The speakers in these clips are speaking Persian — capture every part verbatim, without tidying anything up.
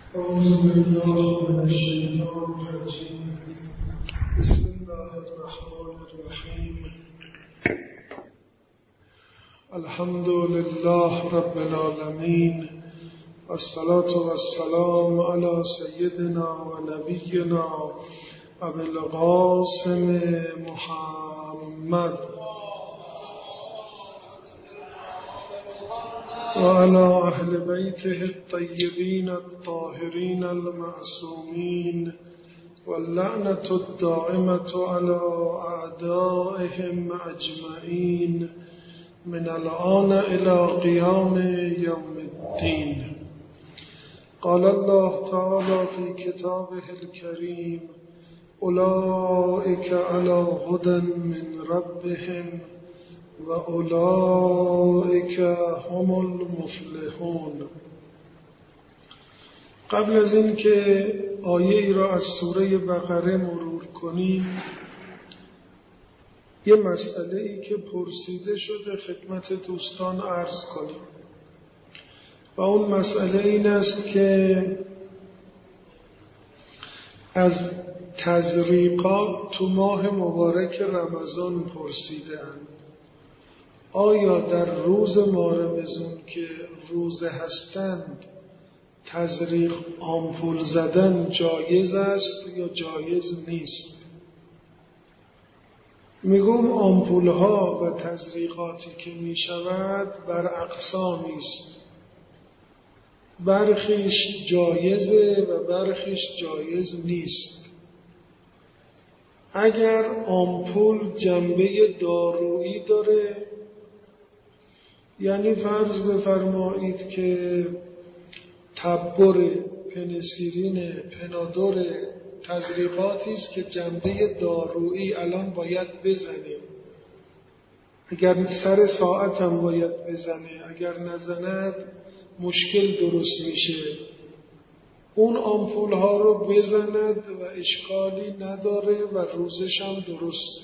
أعوذ بالله من الشيطان الرجيم. بسم الله الرحمن الرحيم. الحمد لله رب العالمين، والصلاة والسلام على سيدنا ونبينا أبي القاسم محمد وعلى أهل بيته الطيبين الطاهرين المعصومين، واللعنة الدائمة على أعدائهم أجمعين من الآن إلى قيام يوم الدين. قال الله تعالى في كتابه الكريم: أولئك على هدى من ربهم وأولئك هم المفلحون. قبل از این که آیه ای را از سوره بقره مرور کنیم، یه مسئله ای که پرسیده شده خدمت دوستان عرض کنیم و اون مسئله این است که از تزریقات تو ماه مبارک رمضان پرسیدند آیا در روز ماه رمضان که روزه هستند تزریق آمپول زدن جایز است یا جایز نیست؟ میگم آمپول ها و تزریقاتی که میشود بر اقسامی است، برخیش جایزه و برخیش جایز نیست. اگر آمپول جنبه دارویی داره، یعنی فرض بفرمایید که تبر، پنیسیلین، پنادور تزریقاتی است که جنبه دارویی الان باید بزنیم، اگر سر ساعت هم باید بزنه، اگر نزند مشکل درست میشه، اون آمپول ها رو بزند و اشکالی نداره و روزش هم درست.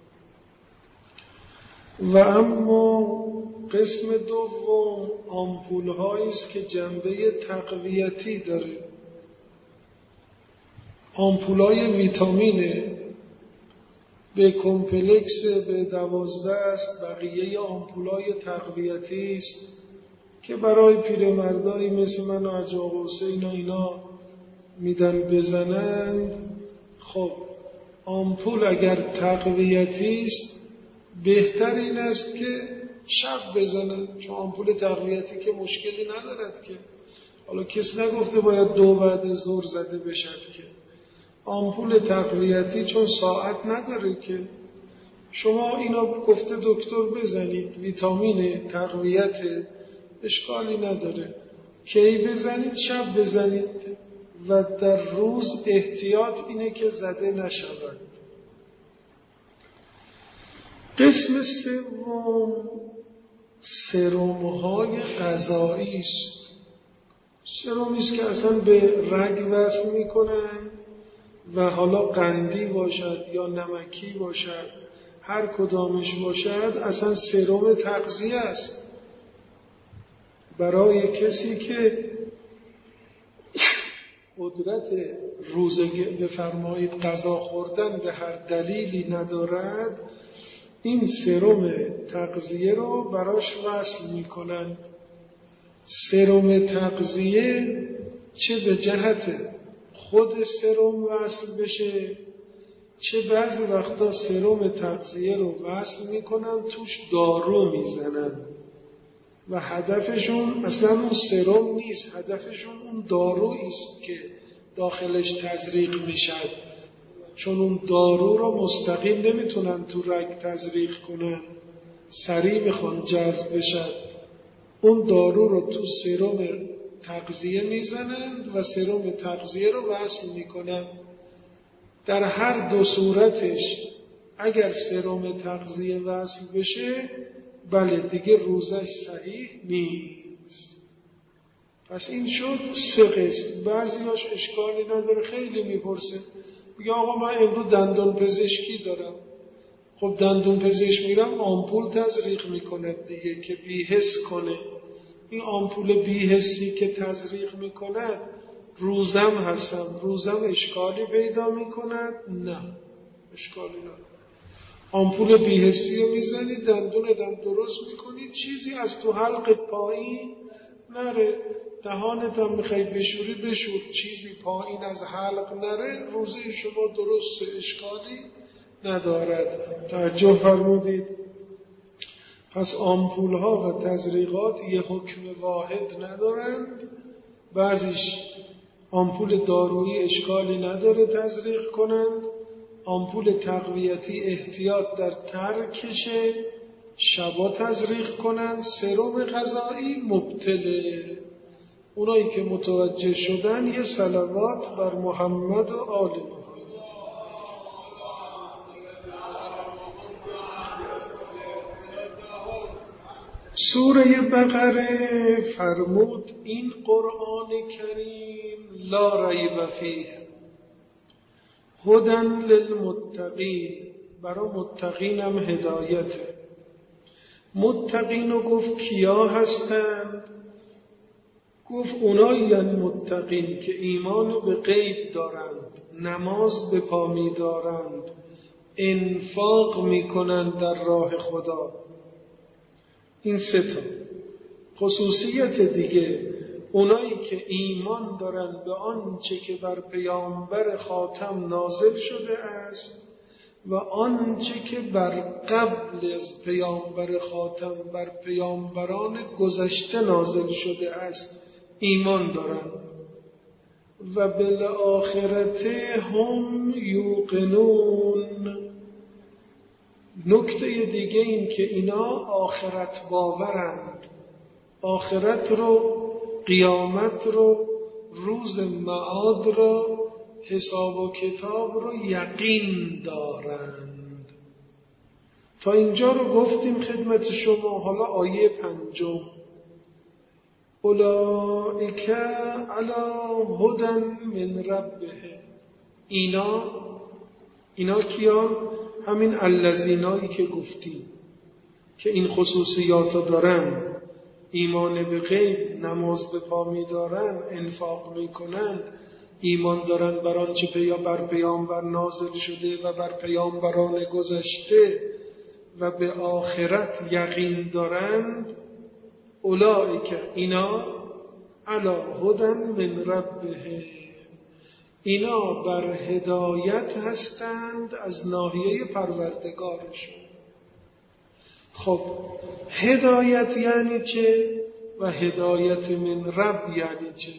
و اما قسم دوم آمپول هایی است که جنبه تقویتی داره، آمپول های ویتامینه، به کمپلکس، به دوازده است، بقیه آمپول های تقویتی است که برای پیرمردایی مثل من و حاج آقا حسین و اینا میدن بزنند. خب آمپول اگر تقویتی است بهتر این است که شب بزنن، چون آمپول تقویتی که مشکلی ندارد که، حالا کس نگفته باید دو بعد ظهر زده بشد که، آمپول تقویتی چون ساعت نداره که، شما اینا گفته دکتر بزنید، ویتامین تقویت، اشکالی نداره، کی بزنید؟ شب بزنید و در روز احتیاط اینه که زده نشود. قسم سوم سرم‌های غذایی است، سرمی است که اصلا به رگ وصل میکنند و حالا قندی باشد یا نمکی باشد، هر کدامش باشد اصلا سرم تغذیه است برای کسی که قدرت روزه بفرمایید غذا خوردن به هر دلیلی ندارد. این سرم تغذیه رو براش وصل میکنند. سرم تغذیه چه به جهت خود سرم وصل بشه، چه بعضی وقتا سرم تغذیه رو وصل میکنن توش دارو میزنن و هدفشون اصلا اون سرم نیست، هدفشون اون دارویی است که داخلش تزریق میشد، چون اون دارو رو مستقیم نمیتونن تو رگ تزریق کنن، سریع میخوان جذب بشد، اون دارو رو تو سرم تغذیه میزنند و سرم تغذیه رو وصل میکنن. در هر دو صورتش اگر سرم تغذیه وصل بشه بله دیگه روزش صحیح نیست. پس این شد سه قسم. بعضیاش اشکالی نداره، خیلی میپرسه میگه آقا من امروز دندان پزشکی دارم، خب دندون پزشک میرم آمپول تزریق میکنه دیگه که بی‌حس کنه. این آمپول بی‌حسی که تزریق میکند روزم هستم، روزم اشکالی پیدا میکند؟ نه، اشکالی نداره. آمپول بی‌حسی رو میزنی، دندونتم درست میکنی، چیزی از تو حلقت پایین نره، دهانتم میخوای بشوری بشور، چیزی پایین از حلق نره، روزه شما درست، اشکالی ندارد. توجه فرمودید؟ پس آمپول ها و تزریقات یه حکم واحد ندارند. بعضیش آمپول دارویی اشکالی نداره تزریق کنند، آمپول تقویتی احتیاط در ترکشه، شبا تزریق کنند. سرم غذایی مبتله. اونایی که متوجه شدن یه صلوات بر محمد و آل محمد. سوره بقره فرمود این قرآن کریم لا ریب فیه هدی للمتقین، برای متقین هم هدایته. متقین رو گفت کیا هستند؟ گفت اونایی متقین که ایمان به غیب دارند، نماز به پا می دارند، انفاق می کنند در راه خدا. این سه تا. خصوصیت دیگه اونایی که ایمان دارند به آنچه که بر پیامبر خاتم نازل شده است و آنچه که بر قبل از پیامبر خاتم بر پیامبران گذشته نازل شده است ایمان دارند و بالآخرت هم یوقنون. نکته دیگه این که اینا آخرت باورند، آخرت رو، قیامت رو، روز معاد رو، حساب و کتاب رو یقین دارند. تا اینجا رو گفتیم خدمت شما. حالا آیه پنجم، اولئک علی هدی من ربهم. اینا اینا کیان؟ همین الذینایی که گفتیم که این خصوصیات دارن، ایمان به غیب، نماز به پا می دارن، انفاق می کنند، ایمان دارن بر آنچه بر پیامبر نازل شده و بر پیامبران گذشته و به آخرت یقین دارند. اولئک اینا علی هدی من ربهم، اینا بر هدایت هستند از ناحیه پروردگارشون. خب هدایت یعنی چه و هدایت من رب یعنی چه؟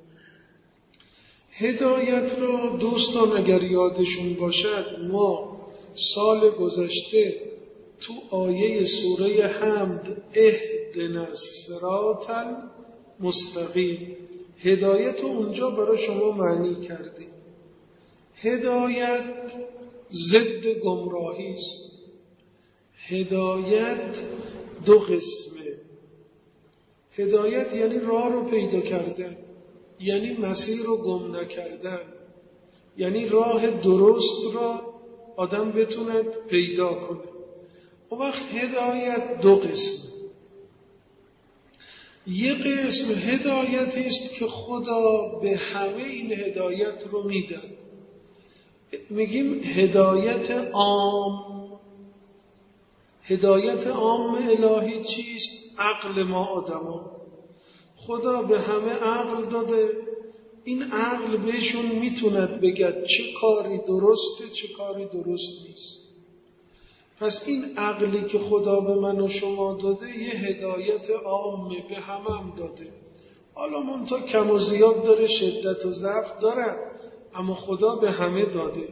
هدایت رو دوستان اگر یادشون باشد ما سال گذشته تو آیه سوره حمد اهدنا الصراط المستقیم هدایت رو اونجا برای شما معنی کردیم. هدایت ضد گمراهی است. هدایت دو قسمه. هدایت یعنی راه رو پیدا کردن، یعنی مسیر رو گم نکردن، یعنی راه درست را آدم بتوند پیدا کنه. اون وقت هدایت دو قسمه. یک قسم هدایتی است که خدا به همه این هدایت رو میداد. میگیم هدایت عام. هدایت عام الهی چیست؟ عقل ما آدما. خدا به همه عقل داده، این عقل بهشون میتوند بگد چه کاری درسته چه کاری درست نیست. پس این عقلی که خدا به من و شما داده یه هدایت عامه به همه هم داده. حالا منتها کم و زیاد داره، شدت و ضعف داره، اما خدا به همه داده.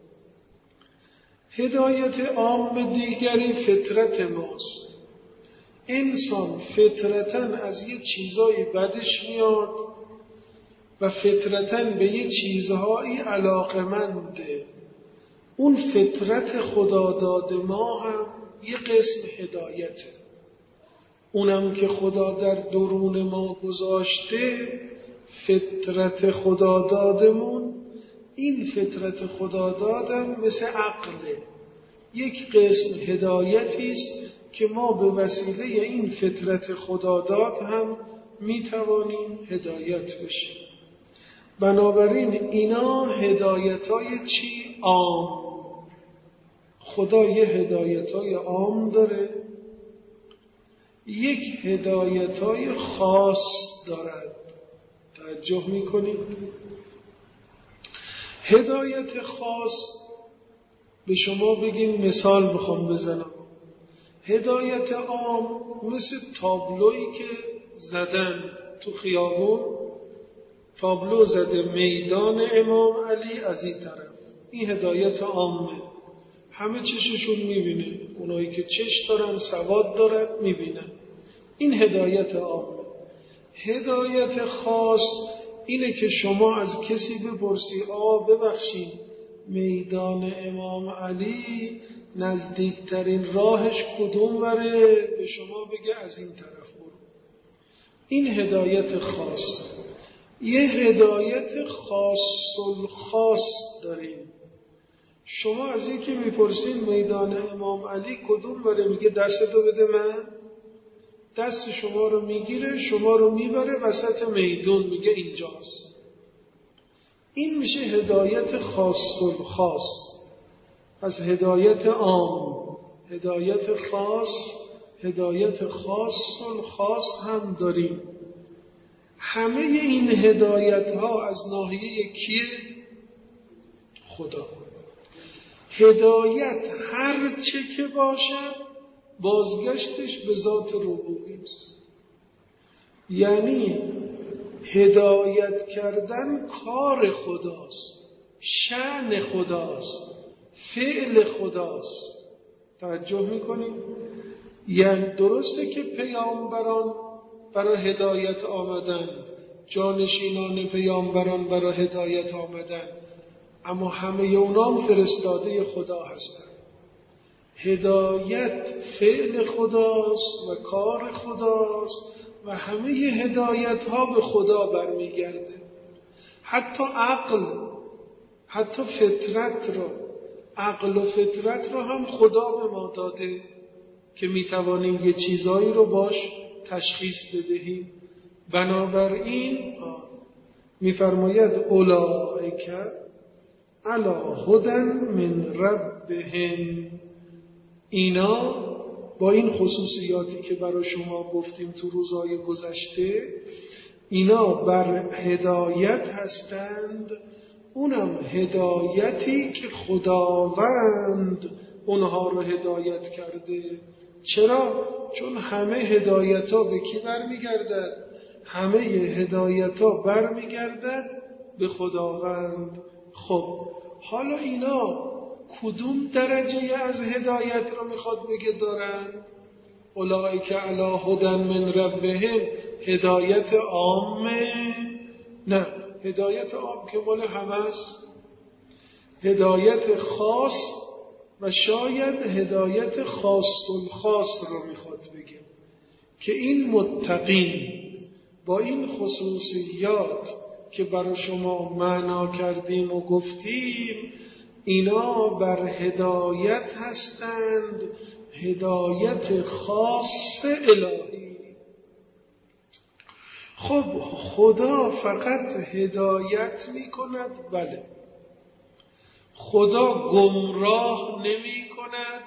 هدایت عام دیگری فطرت ماست. انسان فطرتاً از یه چیزایی بدش میاد و فطرتاً به یه چیزهایی علاقمنده. اون فطرت خدا داده ما هم یه قسم هدایته. اونم که خدا در درون ما گذاشته فطرت خدا دادمون، این فطرت خدا دادم مثل عقله. یک قسم هدایتی است که ما به وسیله این فطرت خدا داد هم میتوانیم هدایت بشیم. بنابراین اینا هدایت‌های چی؟ عام. خدا یه هدایت‌های عام داره، یک هدایت‌های خاص دارد. توجه می‌کنید؟ هدایت خاص به شما بگیم مثال بخوام بزنم. هدایت عام مثل تابلویی که زدن تو خیابون، تابلو زده میدان امام علی از این طرف، این هدایت عامه، همه چششون میبینه، اونایی که چش دارن سواد دارن میبینن، این هدایت عامه. هدایت خاص اینه که شما از کسی بپرسی آ ببخشید میدان امام علی نزدیکترین راهش کدوم وره، به شما بگه از این طرف برو. این هدایت خاص. یه هدایت خاص الخاص داریم. شما از این که میپرسین میدان امام علی کدوم وره، میگه دستتو بده من، دست شما رو میگیره، شما رو میبره وسط میدون، میگه اینجاست. این میشه هدایت خاص الخاص. از هدایت عام، هدایت خاص، هدایت خاص الخاص هم داریم. همه این هدایت ها از ناحیه کیه؟ خدا. هدایت هر چه که باشد بازگشتش به ذات ربوبی است. یعنی هدایت کردن کار خداست، شأن خداست، فعل خداست. توجه میکنید؟ یعنی درسته که پیامبران برای هدایت آمدن، جانشینان پیامبران برای هدایت آمدن، اما همه اونام فرستاده خدا هستند. هدایت فعل خداست و کار خداست و همه هدایت ها به خدا برمیگرده. حتی عقل، حتی فطرت را، عقل و فطرت را هم خدا به ما داده که میتوانیم یه چیزایی رو باش تشخیص بدهیم. بنابراین میفرماید اولئک علی هدی من ربهم، اینا با این خصوصیاتی که برای شما گفتیم تو روزهای گذشته، اینا بر هدایت هستند، اونم هدایتی که خداوند اونها رو هدایت کرده. چرا؟ چون همه هدایت ها به کی برمیگردد؟ همه هدایت ها برمیگردد به خداوند. خب حالا اینا کدوم درجه از هدایت رو میخواد بگه دارن؟ اولئک علی هدی من ربهم، هدایت عامه؟ نه، هدایت عام که مال همه است. هدایت خاص و شاید هدایت خاص الخاص رو میخواد بگه که این متقین با این خصوصیات که برای شما معنا کردیم و گفتیم، اینا بر هدایت هستند، هدایت خاص الهی. خب خدا فقط هدایت میکند؟ بله. خدا گمراه نمی کند؟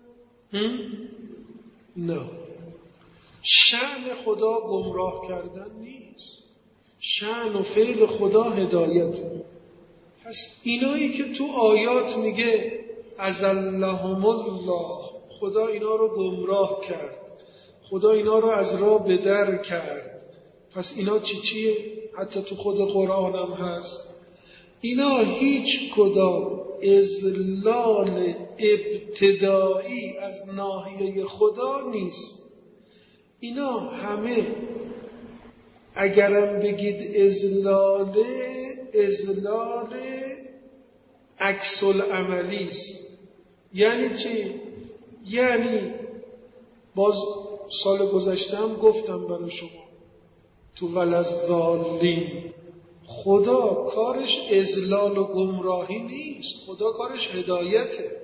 نه. شأن خدا گمراه کردن نیست، شأن و فعل خدا هدایت. پس اینایی که تو آیات میگه ازلهم الله، خدا اینا رو گمراه کرد، خدا اینا رو از راه به در کرد، پس اینا چی چیه؟ حتی تو خود قرآن هم هست. اینا هیچ کدام اذلال ابتدایی از ناحیه خدا نیست. اینا همه اگرم بگید اذلال، اذلال عکس العملی است. یعنی چی؟ یعنی باز سال گذشتم گفتم برای شما تو وللضالین، خدا کارش اذلال و گمراهی نیست، خدا کارش هدایته.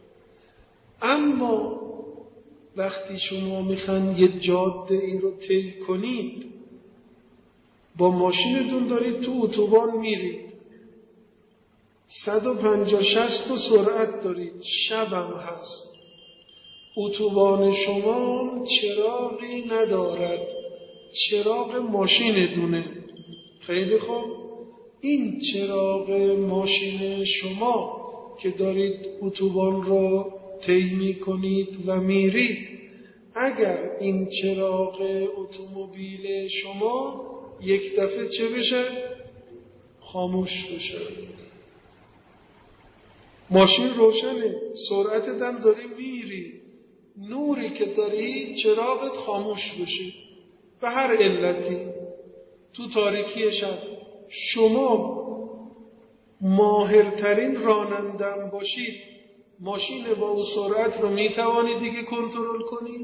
اما وقتی شما میخواین یه جاده ای رو طی کنید، با ماشینتون دارید تو اتوبان میرید، صد و پنجاه شصت و سرعت دارید، شبم هست، اتوبان شما چراغی ندارد، چراغ ماشین دونه. خیلی خوب، این چراغ ماشین شما که دارید اتوبان رو طی می‌کنید و میرید، اگر این چراغ اتومبیل شما یک دفعه چه بشه؟ خاموش بشه. ماشین روشنه، سرعتت هم داری میری، نوری که داری چراغت خاموش بشه به هر علتی تو تاریکی شب. شما ماهرترین رانندم باشید، ماشین با اون سرعت رو میتوانی دیگه کنترل کنی؟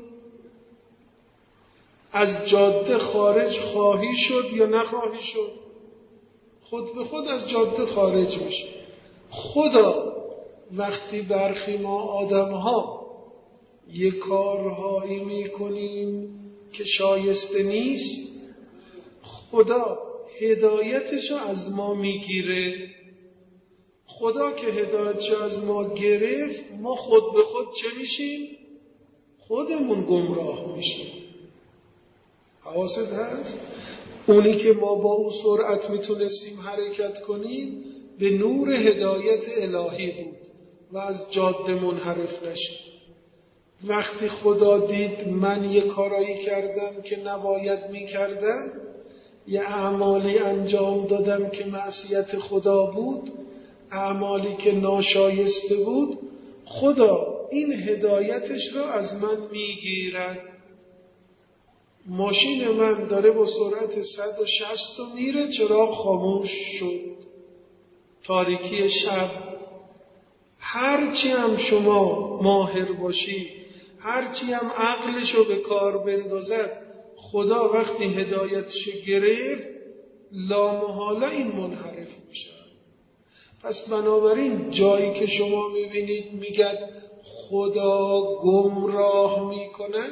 از جاده خارج خواهی شد یا نخواهی شد؟ خود به خود از جاده خارج میشه. خدا وقتی برخی ما آدم ها یک کارهایی میکنیم که شایسته نیست، خدا هدایتشو از ما میگیره. خدا که هدایتشو از ما گرفت، ما خود به خود چه میشیم؟ خودمون گمراه میشیم. حواست هست؟ اونی که ما با اون سرعت میتونستیم حرکت کنیم به نور هدایت الهی بود و از جاده منحرف نشیم. وقتی خدا دید من یه کارایی کردم که نباید میکردم، یه اعمالی انجام دادم که معصیت خدا بود، اعمالی که ناشایسته بود، خدا این هدایتش رو از من میگیرد. ماشین من داره با سرعت صد و شصت و میره، چراغ خاموش شد، تاریکی شب. هرچی هم شما ماهر باشی، هرچی هم عقلشو به کار بندازد، خدا وقتی هدایتشو گرفت لامحاله این منحرف میشه. پس بنابراین جایی که شما میبینید میگد خدا گمراه میکنه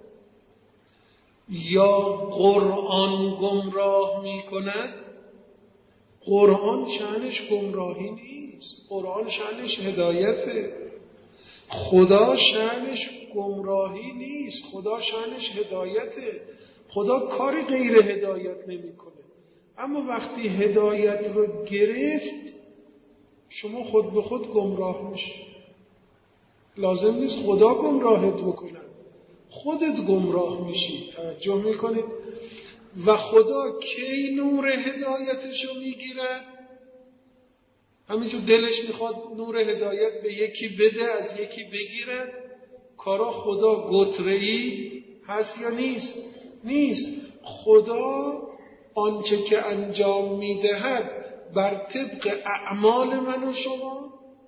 یا قرآن گمراه میکند، قرآن شأنش گمراهی نیست، قرآن شأنش هدایته. خدا شأنش گمراهی نیست، خدا شأنش هدایته. خدا کاری غیر هدایت نمیکنه. اما وقتی هدایت رو گرفت، شما خود به خود گمراه میشید. لازم نیست خدا گمراهت بکنه، خودت گمراه میشید. توجه میکنید؟ و خدا کی نور هدایتشو میگیره؟ همینجور دلش میخواد نور هدایت به یکی بده، از یکی بگیره. کارا خدا گتره‌ای هست یا نیست؟ نیست. خدا آنچه که انجام میدهد بر طبق اعمال من و شما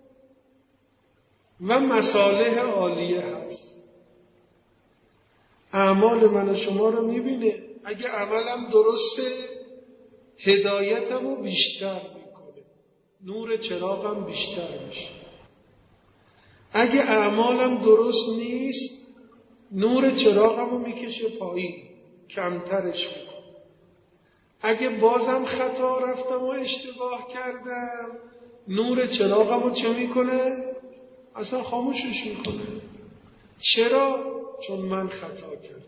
و مصالح عالیه هست. اعمال من و شما رو میبینه. اگه عملم درسته، هدایتمو بیشتر میکنه، نور چراغم بیشتر میشه. اگه اعمالم درست نیست، نور چراغمو میکشه پایین، کمترش میکنه. اگه بازم خطا رفتم و اشتباه کردم، نور چراغمو چه میکنه؟ اصلا خاموشش میکنه. چرا؟ چون من خطا کردم.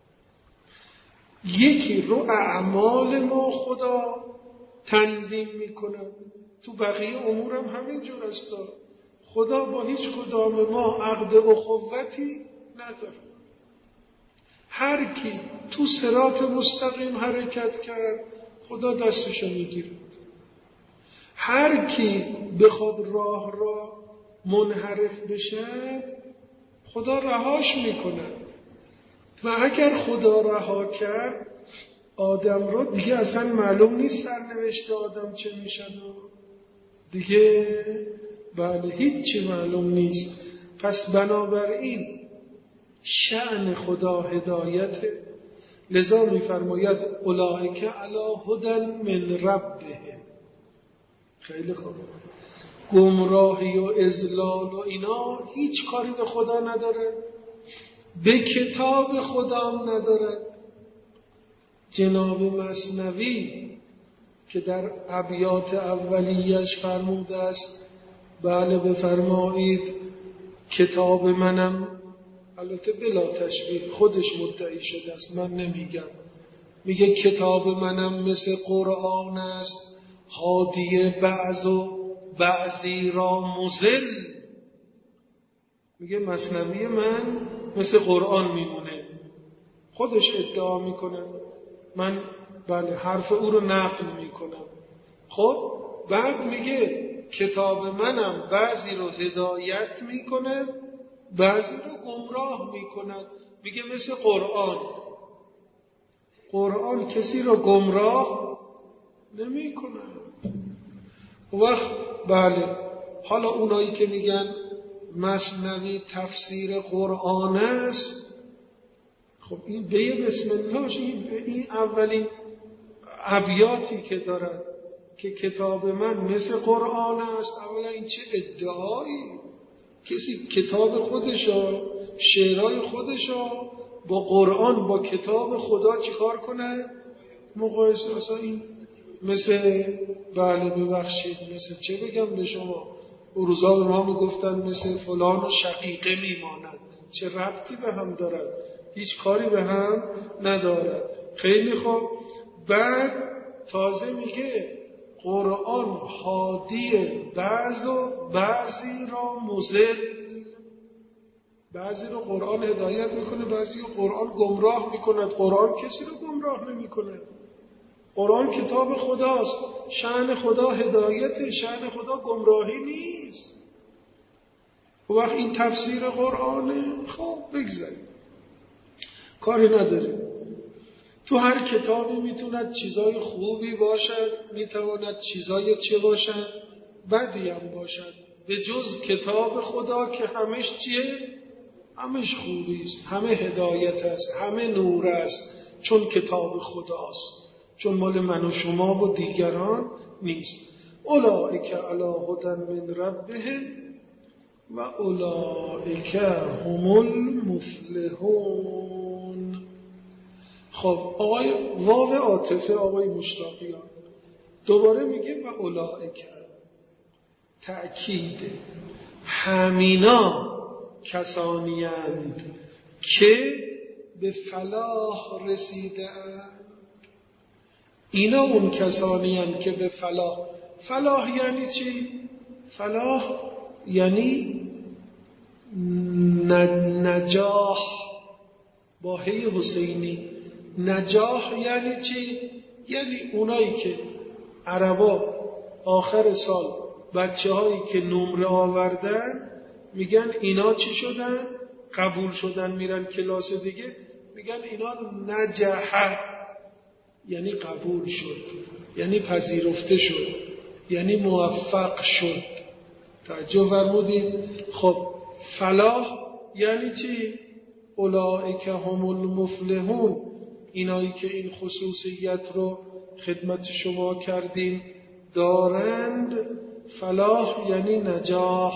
یکی رو اعمال ما خدا تنظیم میکنه. تو بقیه امور هم همینجور است. خدا با هیچ کدام ما عقد اخوتی نداره. هر کی تو صراط مستقیم حرکت کرد، خدا دستشو میگیره. هر کی بخواد راه را منحرف بشه، خدا رهاش میکنه. و اگر خدا رها کرد آدم رو، دیگه اصلا معلوم نیست سرنوشت آدم چه میشد و دیگه بله هیچی معلوم نیست. پس بنابراین شأن خدا هدایته. لذا میفرماید اولئک علی هدی من ربهم. خیلی خوب. گمراهی و اضلال و اینا هیچ کاری به خدا نداره، به کتاب خدا هم ندارد. جناب مثنوی که در ابیات اولیش فرموده است بله بفرمایید کتاب منم، البته بلا تشبیه، خودش مدعی شده است، من نمیگم، میگه کتاب منم مثل قرآن است، هادی بعض و بعضی را مضل. میگه مثنوی من مثل قرآن میمونه، خودش ادعا میکنه، من بله حرف او رو نقل میکنم. خب بعد میگه کتاب منم بعضی رو هدایت میکنه بعضی رو گمراه میکند. میگه مثل قرآن، قرآن کسی رو گمراه نمیکنه. وقت بله حالا اونایی که میگن مثنوی تفسیر قرآن است، خب این به بسم الله، این, این اولین ابیاتی که دارد که کتاب من مثل قرآن است. اولا این چه ادعایی، کسی کتاب خودشو، شعرهای خودشو با قرآن، با کتاب خدا چیکار کنه؟ مقایسه. اصلا این مثل بله ببخشید مثل چه بگم به شما، اون روزا به ما میگفتن مثل فلان و شقیقه میماند. چه ربطی به هم دارد؟ هیچ کاری به هم ندارد. خیلی خوب. بعد تازه میگه قرآن هادی بعض و بعضی را مضل، بعضی رو قرآن هدایت میکنه بعضی رو قرآن گمراه میکند. قرآن کسی رو گمراه نمیکنه، قرآن کتاب خداست، شأن خدا هدایت، شأن خدا گمراهی نیست. و وقت این تفسیر قرآنه. خب بگذاریم، کاری نداریم. تو هر کتابی میتوند چیزای خوبی باشد، میتواند چیزای چه باشد؟ بدی هم باشد، به جز کتاب خدا که همش چیه؟ همش خوبی است، همه هدایت است، همه نور است، چون کتاب خداست، چون مال من و شما و دیگران نیست. اولئک علی هدی من ربهم و اولئک هم المفلحون. خب آقای واو عاطفه آقای مشتاقیان دوباره میگه و اولئک، تأکید همینا کسانی اند که به فلاح رسیده اند. اینا اون کسانی اند که به فلاح. فلاح یعنی چی؟ فلاح یعنی نجاح، با هی حسینی. نجاح یعنی چی؟ یعنی اونایی که عربا آخر سال بچه هایی که نمره آوردن میگن اینا چی شدن؟ قبول شدن، میرن کلاس دیگه میگن اینا نجح، یعنی قبول شد، یعنی پذیرفته شد، یعنی موفق شد. توجه فرمودید؟ خب فلاح یعنی چی؟ اولئک هم المفلحون، اینایی که این خصوصیت رو خدمت شما کردیم دارند. فلاح یعنی نجاح.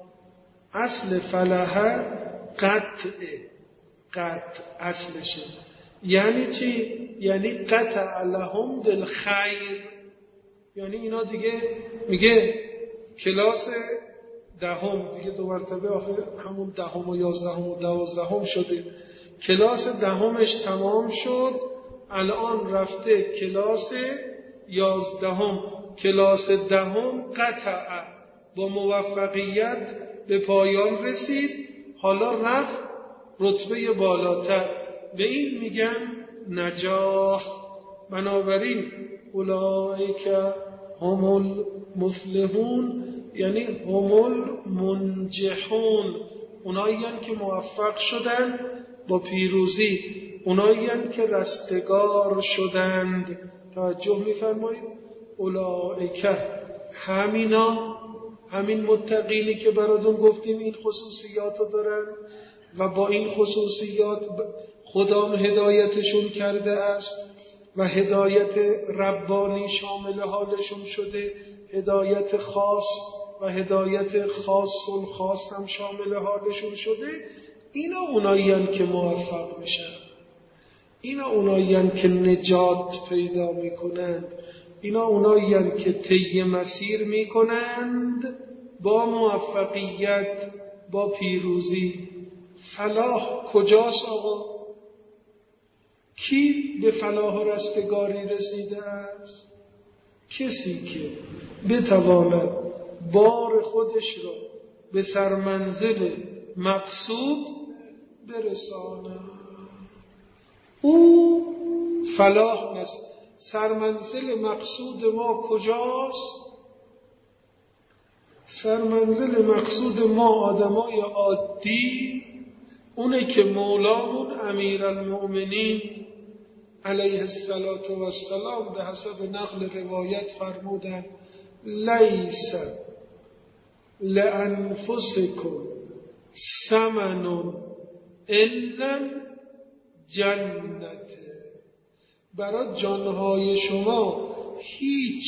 اصل فلاح قطع، قطع اصلشه. یعنی چی؟ یعنی قطع لهم بالخیر، یعنی اینا دیگه میگه کلاس دهم دیگه دو مرتبه آخر همون دهم و یازدهم و دوازدهم شده، کلاس دهمش تمام شد، الان رفته کلاس یازدهم. کلاس دهم قطع با موفقیت به پایان رسید، حالا رفت رتبه بالاتر، به این میگن نجاح. بنابراین اولئک هم المفلحون یعنی هم المنجحون، اونایی که موفق شدن با پیروزی، اونایی که رستگار شدند. توجه می‌فرمایید؟ اولئک همینا، همین متقینی که براتون گفتیم این خصوصیات رو دارن و با این خصوصیات خدا هدایتشون کرده است و هدایت ربانی شامل حالشون شده، هدایت خاص و هدایت خاص و خاص هم شامل حالشون شده. اینا اونایی هستند که موفق میشن. اینا اونایین که نجات پیدا میکنند، اینا اونایین که طی مسیر میکنند با موفقیت، با پیروزی. فلاح کجاست آقا؟ کی به فلاح و رستگاری رسیده است؟ کسی که بتواند بار خودش را به سرمنزل مقصود برساند. او فلاح است. سرمنزل مقصود ما کجاست؟ سرمنزل مقصود ما آدمای عادی اونه که مولامون امیرالمؤمنین علیه السلام به حسب نقل روایت فرمودن لیس لانفسکم ثمن الا جنت. برای جانهای شما هیچ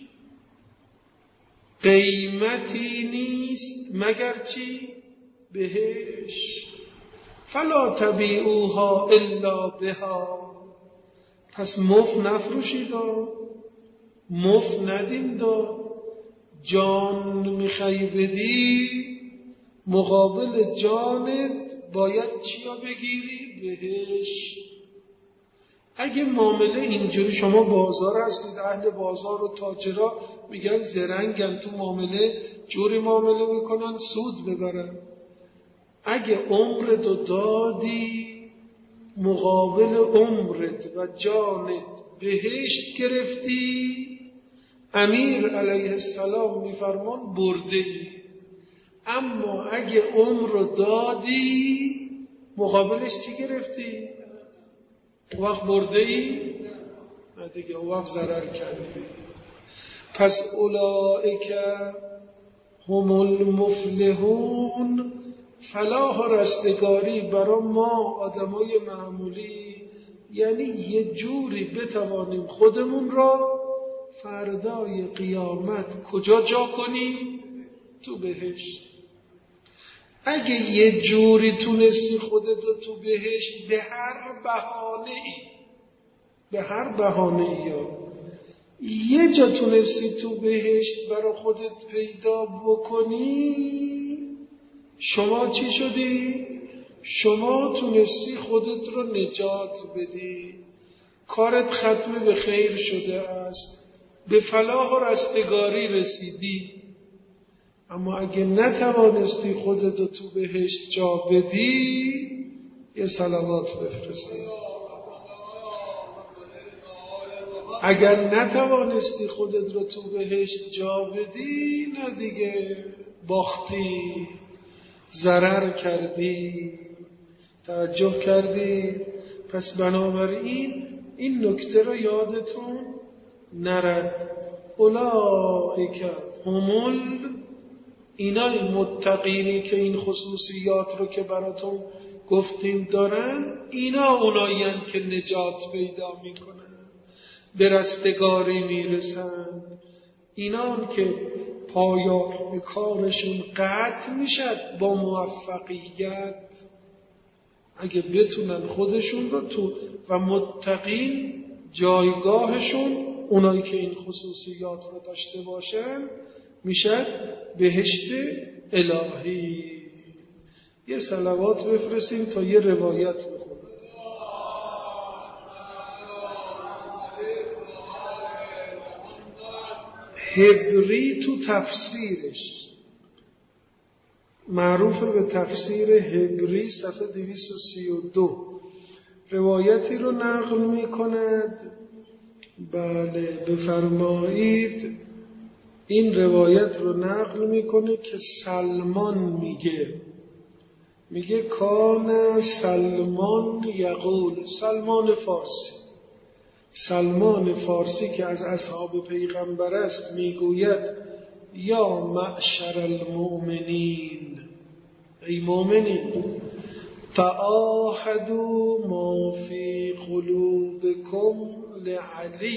قیمتی نیست مگر چی؟ بهشت. فلا تبیعوها الا بها. پس مفت نفروشید، مفت ندین دا. جان میخوای بدی، مقابل جانت باید چیا بگیری؟ بهشت. اگه معامله اینجوری، شما بازار هستید، اهل بازار و تاجرها میگن زرنگن، تو معامله جوری معامله میکنن سود ببرن. اگه عمرت رو دادی، مقابل عمرت و جانت بهشت گرفتی، امیر علیه السلام میفرمان برده ای. اما اگه عمر رو دادی، مقابلش چی گرفتی؟ اون وقت برده ای؟ نه دیگه، اون وقت ضرر کردی. پس اولئک هم المفلحون. فلاح و رستگاری برای ما آدمای معمولی یعنی یه جوری بتوانیم خودمون را فردای قیامت کجا جا کنیم؟ تو بهشت. اگه یه جوری تونستی خودتو تو بهشت به هر بهانه ای به هر بهانه ای یه جا تونستی تو بهشت برای خودت پیدا بکنی، شما چی شدی؟ شما تونستی خودت رو نجات بدی، کارت ختم به خیر شده است، به فلاح و رستگاری رسیدی. اما اگه نتوانستی خودت رو تو بهشت جا بدی، یه صلوات بفرستی. اگر نتوانستی خودت رو تو بهشت جا بدی، نه دیگه، باختی، ضرر کردی. توجه کردی؟ پس بنابراین این نکته رو یادتون نرد. اولئک هم، اینای متقینی که این خصوصیات رو که براتون گفتیم دارن، اینا اونایین که نجات پیدا میکنن، به رستگاری میرسن. اینان که پایان کارشون قطع میشد با موفقیت، اگه بتونن خودشون رو تو و متقین جایگاهشون، اونایی که این خصوصیات رو داشته باشن، میشد بهشت الهی. یه صلوات بفرستیم تا یه روایت بخونیم. هبری تو تفسیرش معروف به تفسیر هبری صفحه دویست و سی و دو روایتی رو نقل می کند. بله بفرمایید. این روایت رو نقل میکنه که سلمان میگه میگه کان سلمان یقول، سلمان فارسی سلمان فارسی که از اصحاب پیغمبر است میگوید یا معشر المؤمنین، ای مؤمنین، تعاهدوا ما فی قلوبکم لعلی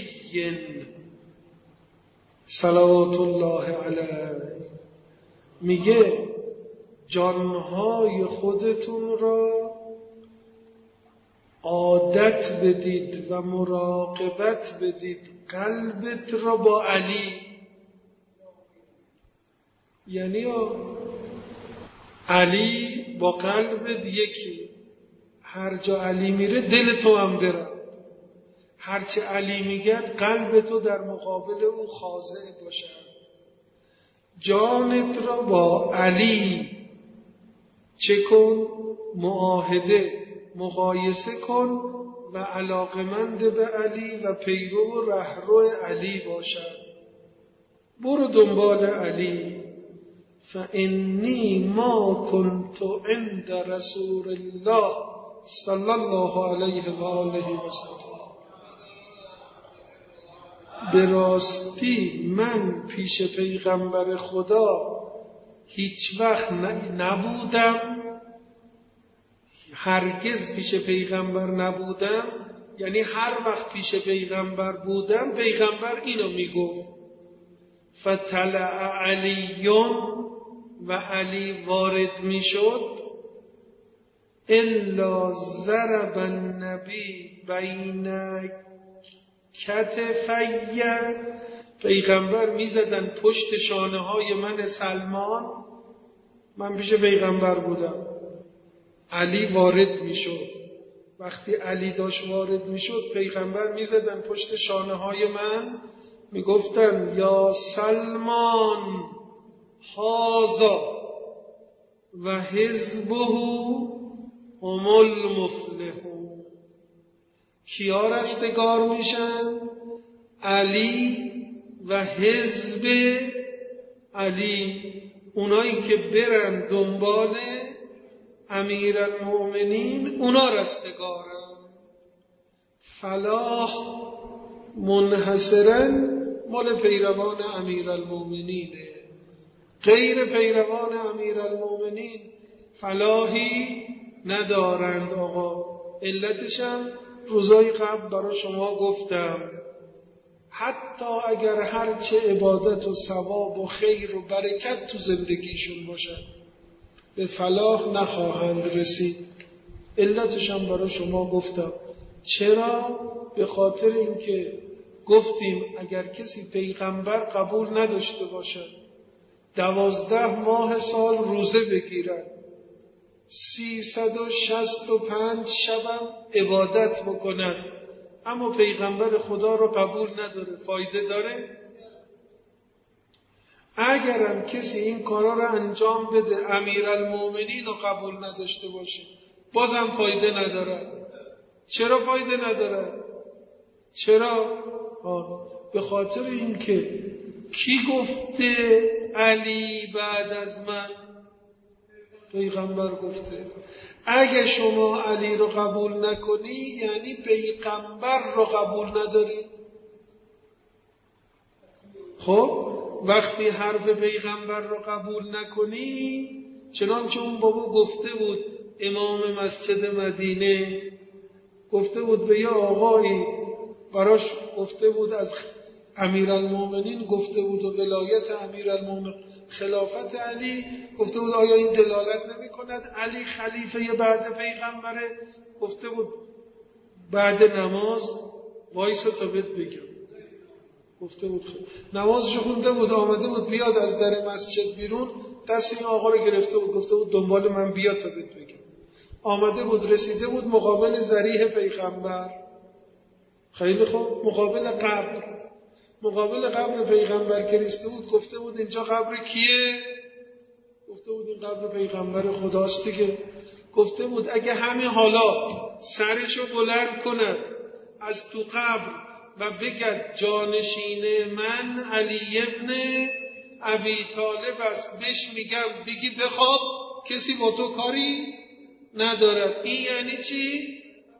صلوات الله علیه. میگه جانهای خودتون را عادت بدید و مراقبت بدید قلبت را با علی. یعنی علی با قلبت یکی، هر جا علی میره دل تو هم بره، هرچه علی میگد قلب تو در مقابل او خاضع باشد. جانت را با علی چه کن؟ معاهده، مقایسه کن و علاقمند به علی و پیرو و رهرو علی باشد. برو دنبال علی. فإنی ما كنت عند رسول الله صلی الله علیه و آله و سلم. به راستی من پیش پیغمبر خدا هیچ وقت نبودم، هرگز پیش پیغمبر نبودم. یعنی هر وقت پیش پیغمبر بودم پیغمبر اینو میگفت فطلع علیون، و علی وارد میشد الا ضرب النبی بین کتفی، پیغمبر میزدن پشت شانه های من سلمان. من پیش پیغمبر بودم، علی وارد میشد. وقتی علی داشت وارد میشد پیغمبر میزدن پشت شانه های من، میگفتن یا سلمان هذا و حزبه هم المفلحون. کیا رستگار میشن؟ علی و حزب علی، اونایی که برن دنبال امیرالمؤمنین اونا رستگارن. فلاح منحصرا مال پیروان امیرالمؤمنینه، غیر پیروان امیرالمؤمنین فلاحی ندارند. آقا علتشم روزای قبل برای شما گفتم، حتی اگر هرچه عبادت و ثواب و خیر و برکت تو زندگیشون باشه به فلاح نخواهند رسید. علتشم برای شما گفتم. چرا؟ به خاطر اینکه گفتیم اگر کسی پیغمبر قبول نداشته باشد، دوازده ماه سال روزه بگیرد، سیصد و شصت و پنج شبم عبادت بکند، اما پیغمبر خدا رو قبول نداره، فایده داره؟ اگرم کسی این کارا رو انجام بده امیرالمؤمنین رو قبول نداشته باشه بازم فایده نداره. چرا فایده نداره؟ چرا؟ آه. به خاطر اینکه کی گفته علی بعد از من؟ پیغمبر گفته. اگه شما علی رو قبول نکنی یعنی پیغمبر رو قبول نداری. خب وقتی حرف پیغمبر رو قبول نکنی، چنانچه اون بابا گفته بود، امام مسجد مدینه گفته بود به یه آقایی، براش گفته بود از امیرالمؤمنین گفته بود و ولایت امیرالمؤمنین خلافت علی، گفته بود آیا این دلالت نمی کند علی خلیفه بعد پیغمبره؟ گفته بود بعد نماز وایسا تا بهت بگم. گفته بود خیلی. نمازشو خونده بود، آمده بود بیاد از در مسجد بیرون، دست این آقا رو گرفته بود، گفته بود دنبال من بیا تا بهت بگم. آمده بود رسیده بود مقابل ذریح پیغمبر. خیلی خوب، مقابل قبر. مقابل قبر پیغمبر که رسیده بود گفته بود اینجا قبر کیه؟ گفته بود این قبر پیغمبر خداست دیگه. گفته بود اگه همین حالا سرشو بلند کند از تو قبر و بگد جانشین من علی ابن ابی طالب است، بهش میگم بگی بخواب، کسی با تو کاری ندارد. این یعنی چی؟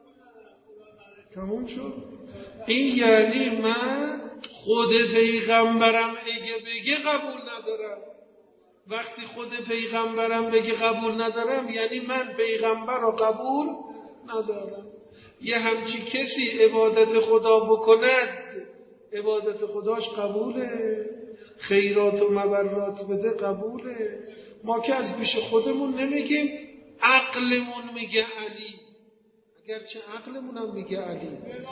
تموم شد. این یعنی من خود پیغمبرم اگه بگه قبول ندارم. وقتی خود پیغمبرم بگه قبول ندارم یعنی من پیغمبر رو قبول ندارم. یه همچی کسی عبادت خدا بکند عبادت خداش قبوله، خیرات و مبرات بده قبوله. ما که از پیش خودمون نمیگیم، عقلمون میگه علی. گرچه عقلمون هم میگه علی.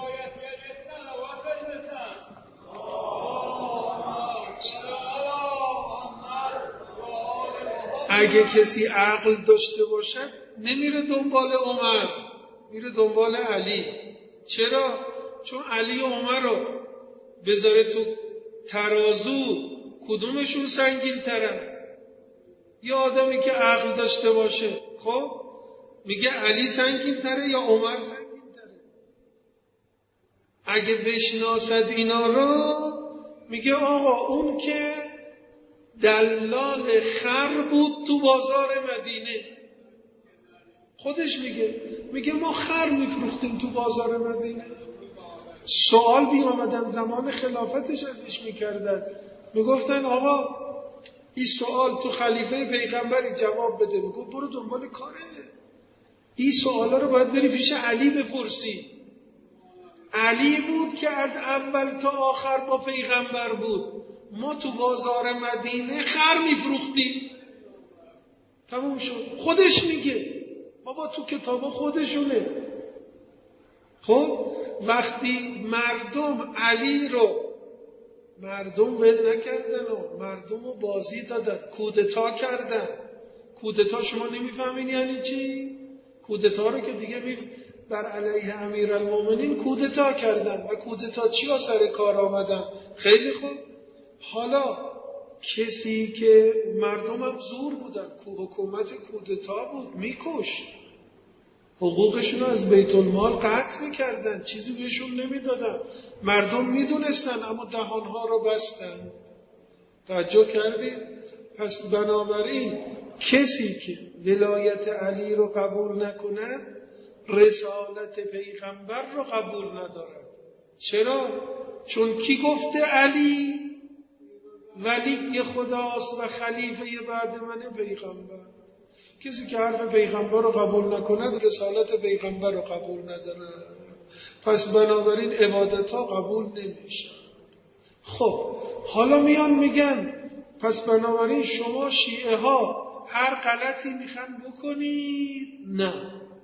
اگه کسی عقل داشته باشد نمیره دنبال عمر، میره دنبال علی. چرا؟ چون علی و عمر رو بذاره تو ترازو کدومشون سنگین تره؟ یه آدمی که عقل داشته باشه خب میگه علی سنگین تره یا عمر سنگین تره؟ اگه بشناسد اینا رو میگه آقا اون که دلال خر بود تو بازار مدینه، خودش میگه میگه ما خر میفروختیم تو بازار مدینه. سوال بی آمدن زمان خلافتش ازش میکردن، میگفتن آقا این سوال تو خلیفه پیغمبری جواب بده. میگه برو دنبال کاره، این سوالا رو باید بری پیش علی بپرسی. علی بود که از اول تا آخر با پیغمبر بود. ما تو بازار مدینه خر میفروختیم. تموم شد. خودش میگه بابا تو کتابا خودشونه. خب وقتی مردم علی رو مردم ول نکردن و مردم رو بازی دادن، کودتا کردن. کودتا شما نمیفهمین یعنی چی؟ کودتا رو که دیگه می بر علیه امیرالمومنین کودتا کردن. و کودتا چی ها سر کار آمدن؟ خیلی خوب. حالا کسی که مردم هم زور بودن، حکومت کودتا بود، میکشت، حقوقشون رو از بیت المال قطع میکردن، چیزی بهشون نمیدادن. مردم میدونستن اما دهانها رو بستن. توجه کردید؟ پس بنابراین کسی که ولایت علی رو قبول نکند رسالت پیغمبر رو قبول ندارد. چرا؟ چون کی گفته علی ولی خداست و خلیفه بعد منه؟ پیغمبر. کسی که حرف پیغمبر رو قبول نکند رسالت پیغمبر رو قبول نداره. پس بنابراین عبادت ها قبول نمیشه. خب حالا میان میگن پس بنابراین شما شیعه ها هر غلطی میخوان بکنید. نه،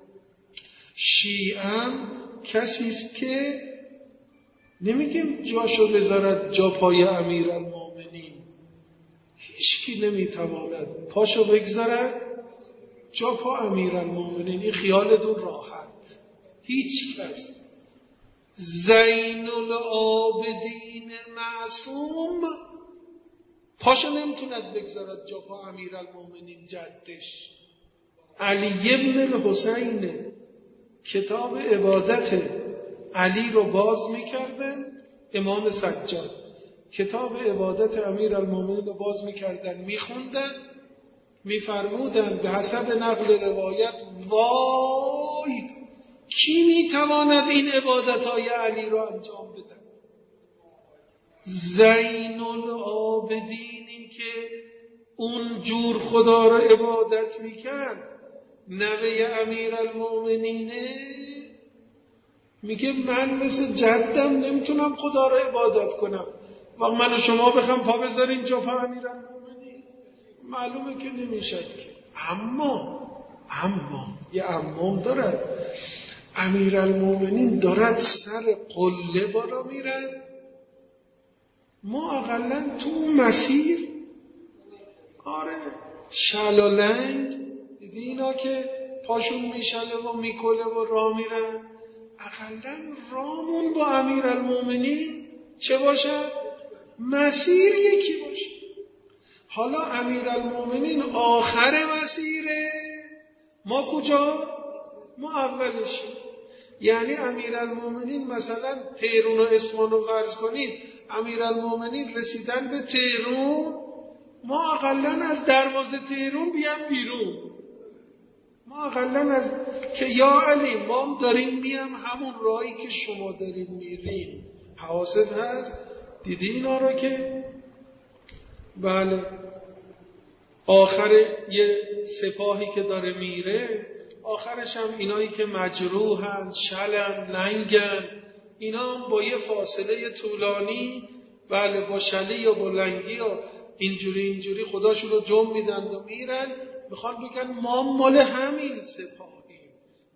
شیعه کسی است که نمیگیم جاشو بذارد جا پای امیرالمومنین، هیچ کی نمیتواند پاشو بگذارد جا پا امیرالمومنین. این خیالتون راحت، هیچ کس زین العابدین معصوم پاشو نمیتوند بگذارد جا پا امیرالمومنین جدش. علی ابن الحسین کتاب عبادت علی رو باز میکردن، امام سجاد کتاب عبادت امیرالمومنین رو باز میکردن میخوندن، میفرمودن به حسب نقل روایت وای کی میتواند این عبادتهای علی رو انجام بده؟ زین العابدینی که اون جور خدا رو عبادت میکرد نوه امیرالمومنینه، میگه من مثل جدم نمیتونم خدا رو عبادت کنم. وقت من و شما بخوام پا بذاریم جا پا امیرالمومنین معلومه که نمیشد که. اما اما یه امام دارد، امیرالمومنین دارد سر قله بالا میرد، ما اقلا تو مسیر آره شلالنگ دیدی اینا که پاشون میشله و میکله و راه میرن، اقلا رامون با امیرالمومنین چه باشد؟ مسیر یکی باشه. حالا امیرالمومنین آخر مسیره، ما کجا؟ ما اولشیم. یعنی امیرالمومنین مثلا تهران و اصفهان رو فرض کنید، امیرالمومنین رسیدن به تهران، ما اقلا از دروازه تهران بیام بیرون، ما اقلا از که یا علی ما داریم میام همون راهی که شما دارید میرین. حواست هست؟ دیدی اینا رو که بله آخر یه سپاهی که داره میره، آخرش هم اینایی که مجروحن، شلن، لنگن، اینا با یه فاصله طولانی بله با شلی یا با لنگی و اینجوری اینجوری خداشون رو جمع میدن و میرن، میخوان بگن ما مال همین سپاهیم،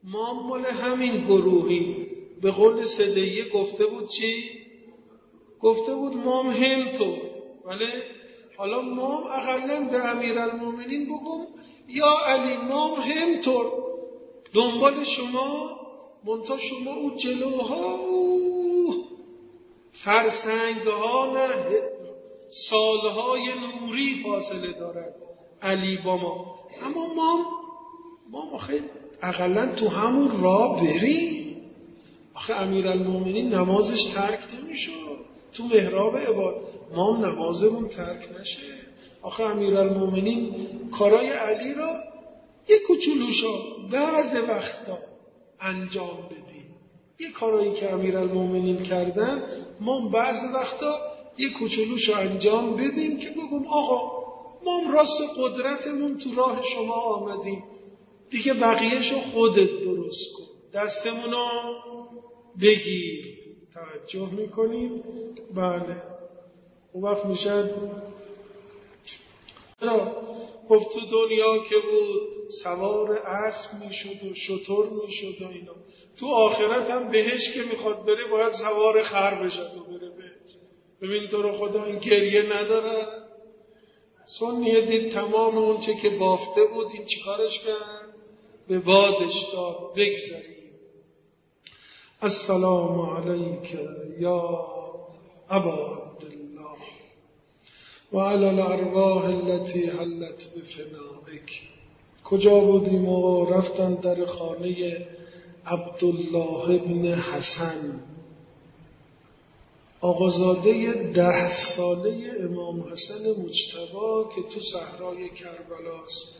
ما مال همین گروهی. به قول صدیه گفته بود چی؟ گفته بود مام همینطور. ولی حالا مام اقلا به امیرالمومنین بگم یا علی مام همینطور دنبال شما، منتها شما او جلوها او فرسنگها نه سالهای نوری فاصله دارد علی با ما. اما ما ما آخه اقلا تو همون راه بریم. آخه امیرالمومنین نمازش ترک نمیشه، تو محراب عبادت ما نمازمون ترک نشه. آخه امیرالمومنین کارای علی را یک کوچولوشا بعض وقتا انجام بدیم. یک کارایی که امیرالمومنین کردن ما بعض وقتا یک کوچولوشا انجام بدیم که بگم آقا ما راست قدرتمون تو راه شما آمدیم دیگه، بقیهشو خودت درست کن، دستمونو بگیر. توجه میکنید؟ بله. اون وقت میشد گفت تو دنیا که بود سوار اسب میشد و شتر میشد و اینا، تو آخرت هم بهش که میخواد بره باید سوار خر بشد و بره بهش. ببین تو رو خدا این گریه نداره. سنیه دید تمام اون چه که بافته بود این چیکارش کرد؟ به بادش داد. بگذاریم. السلام علیک یا ابا عبدالله و علی الارواح التي حلت بفنائک. کجا بودیم و رفتن در خانه عبدالله ابن حسن، آقازاده ده ساله امام حسن مجتبی که تو صحرای کربلاست.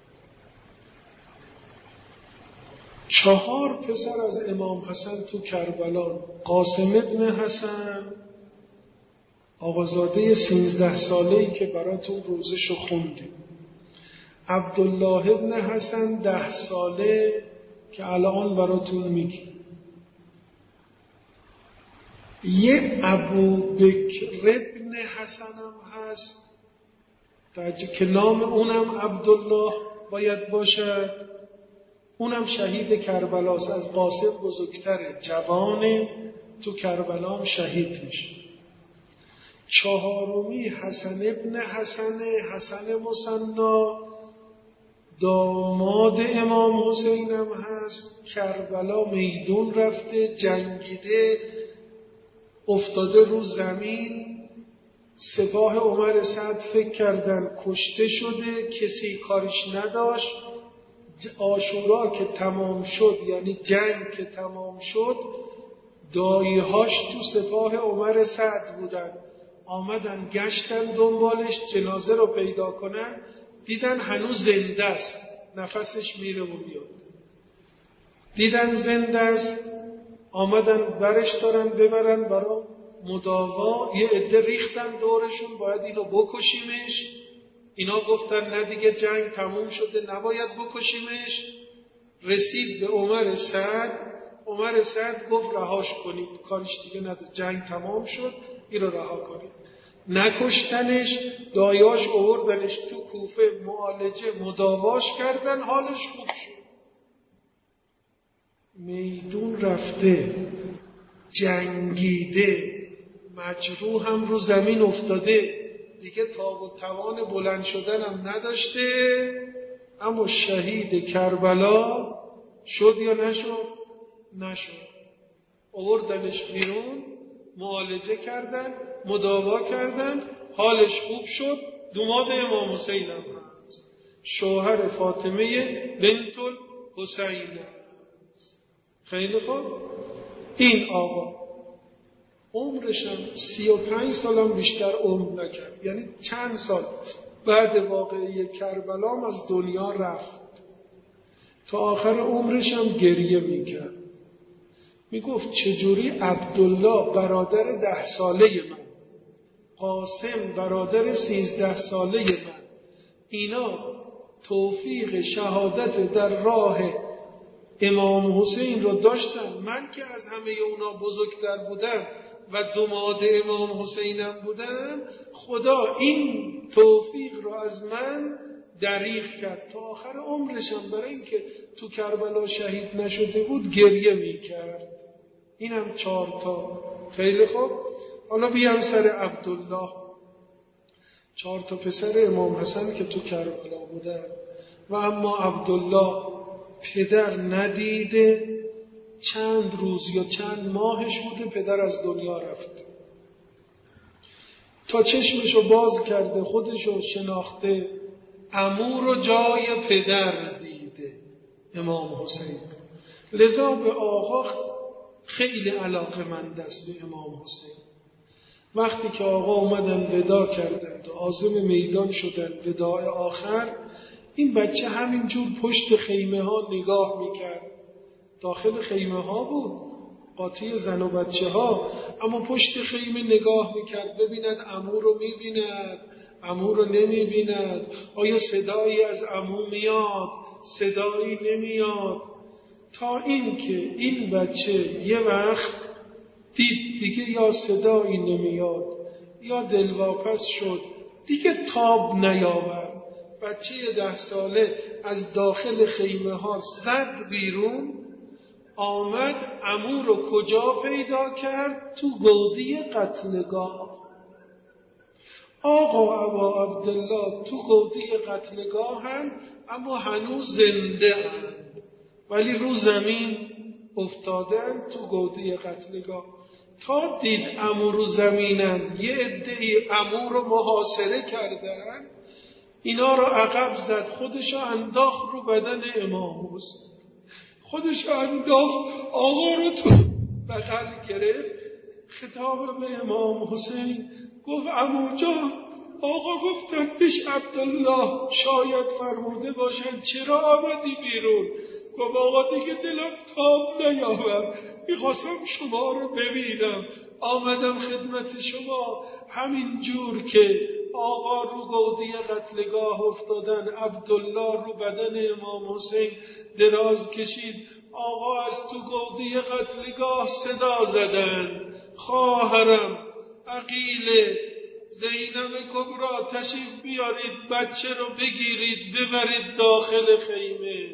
چهار پسر از امام حسن تو کربلا. قاسم ابن حسن آقازاده سیزده ساله‌ای که براتون روزشو خوندیم. عبدالله ابن حسن ده ساله که الان براتون میگیم. یه ابو بکر ابن حسن هم هست که نام اونم عبدالله باید باشد. اونم شهید کربلاست، از قاسم بزرگتره، جوانه، تو کربلا هم شهید میشه. چهارمی حسن ابن حسن حسن مثنا، داماد امام حسین هم هست. کربلا میدون رفته، جنگیده، افتاده رو زمین. سپاه عمر سعد فکر کردن کشته شده، کسی کارش نداشت. عاشورا که تمام شد، یعنی جنگ که تمام شد، دایهاش تو سپاه عمر سعد بودن، آمدن گشتن دنبالش جنازه رو پیدا کنن، دیدن هنوز زنده است، نفسش میره و میاد. دیدن زنده است، آمدن برش دارن ببرن برای مداوا. یه عده ریختن دورشون باید اینو بکشیمش. اینا گفتن نه دیگه جنگ تموم شده نباید بکشیمش. رسید به عمر سعد. عمر سعد گفت رهاش کنید، کارش دیگه نداره، جنگ تمام شد، این رو رها کنید. نکشتنش، دایاش آوردنش تو کوفه، معالجه مداواش کردن، حالش خوب شد. میدون رفته، جنگیده، مجروح هم رو زمین افتاده، دیگه تاب و توان بلند شدن هم نداشته، اما شهید کربلا شد یا نشد؟ نشد. آوردنش بیرون، معالجه کردن، مداوا کردن، حالش خوب شد. داماد امام حسین هم هست، شوهر فاطمه بنت الحسین. خیلی خوب. این آقا عمرش هم سی و پنج سالم بیشتر عمر نکرد، یعنی چند سال بعد واقعه کربلا هم از دنیا رفت. تا آخر عمرش هم گریه میکرد، میگفت چجوری عبدالله برادر ده ساله من، قاسم برادر سیزده ساله من، اینا توفیق شهادت در راه امام حسین رو داشتن، من که از همه اونا بزرگتر بودم و داماد امام حسینم بودم، خدا این توفیق رو از من دریغ کرد. تا آخر عمرش هم برای اینکه تو کربلا شهید نشده بود گریه میکرد. اینم چهار تا. خیلی خوب، حالا بیام سر عبدالله. چهار تا پسر امام حسن که تو کربلا بودن و اما عبدالله پدر ندیده، چند روز یا چند ماهش بوده پدر از دنیا رفت. تا چشمشو باز کرده خودشو شناخته، عمو رو جای پدر دیده امام حسین. لذا به آقا خیلی علاقه‌مند است به امام حسین. وقتی که آقا اومدن ودا کردند و عازم میدان شدن وداع آخر، این بچه همینجور پشت خیمه ها نگاه میکرد. داخل خیمه ها بود، قاطی زن و بچه ها، اما پشت خیمه نگاه میکرد ببیند عمو رو میبیند، عمو رو نمیبیند، آیا صدایی از عمو میاد، صدایی نمیاد. تا اینکه این بچه یه وقت دید دیگه یا صدایی نمیاد یا دلواپس شد، دیگه تاب نیاورد. بچه ده ساله از داخل خیمه ها زد بیرون، آمد عمو رو کجا پیدا کرد؟ تو گودی قتلگاه. آقا ابا عبدالله تو گودی قتلگاه هم، اما هنوز زنده اند ولی رو زمین افتادن تو گودی قتلگاه. تا دید عمو رو زمینن، یه عده‌ای عمو رو محاصره کردن، اینا رو عقب زد، خودشو انداخت رو بدن امام حسین، خودشو انداخت، آقا رو تو بغل گرفت. خطاب به امام حسین گفت عمو جان، آقا گفتن پیش عبدالله شاید فرموده باشن چرا آمدی بیرون؟ گفت آقا دیگه دلم تاب نیاورد، میخواستم شما رو ببینم، آمدم خدمت شما. همین جور که آقا رو گودی قتلگاه افتادن، عبدالله رو بدن امام حسین دراز کشید. آقا از تو گودی قتلگاه صدا زدن خواهرم عقیله، زینب کبرا تشریف بیارید، بچه رو بگیرید ببرید داخل خیمه.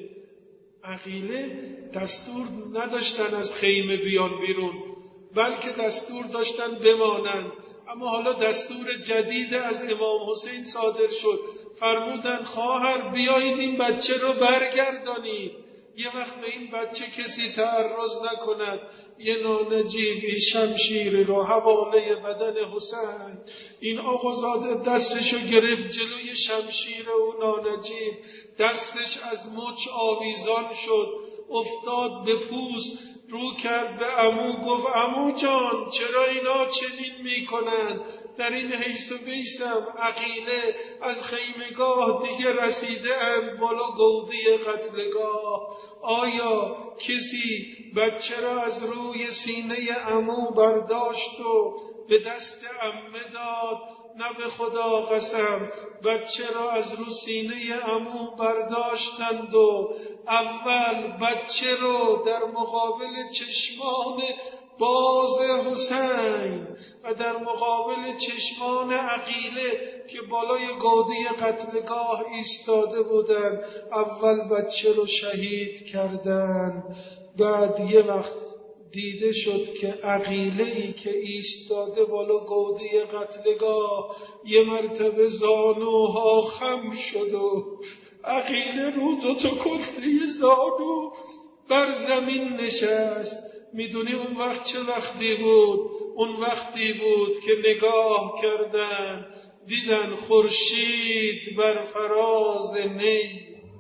عقیله دستور نداشتن از خیمه بیان بیرون، بلکه دستور داشتن بمانند. اما حالا دستور جدید از امام حسین صادر شد، فرمودن خواهر بیایید این بچه رو برگردانید، یه وقت به این بچه کسی تعرض نکند. یه نانجیبی شمشیر رو حواله بدن حسین، این آقازاده دستشو گرفت جلوی شمشیر و نانجیب، دستش از مچ آویزان شد، افتاد به پوست، رو کرد به عمو، گفت عمو جان چرا اینا چنین میکنن؟ در این حیث و بیسم عقیله از خیمگاه دیگه رسیده اند بالا گودی قتلگاه. آیا کسی بچه را از روی سینه عمو برداشت و به دست عمه داد؟ نه به خدا قسم، بچه را از رو سینه عمو برداشتند و اول بچه رو در مقابل چشمان باز حسین و در مقابل چشمان عقیله که بالای گودی قتلگاه ایستاده بودن، اول بچه رو شهید کردن. بعد یه وقت دیده شد که عقیله‌ای که ایستاده بالا گودی قتلگاه یه مرتبه زانوها خم شد و عقیله رو دو تا کفته زانو بر زمین نشست. میدونی اون وقت چه وقتی بود؟ اون وقتی بود که نگاه کردن دیدن خورشید بر فراز نی.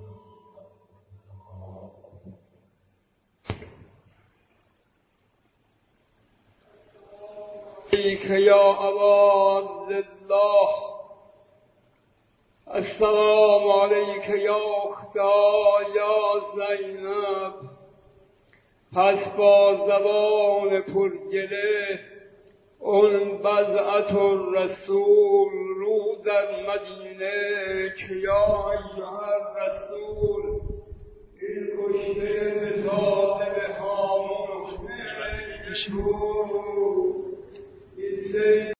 که یا ابا عبدالله، السلام علیک یا اختا یا زینب. پس با زبان پرگله اون بضعت الرسول رو در مدینه که یا ایها الرسول، این کشته به ظالم هامون حسین رو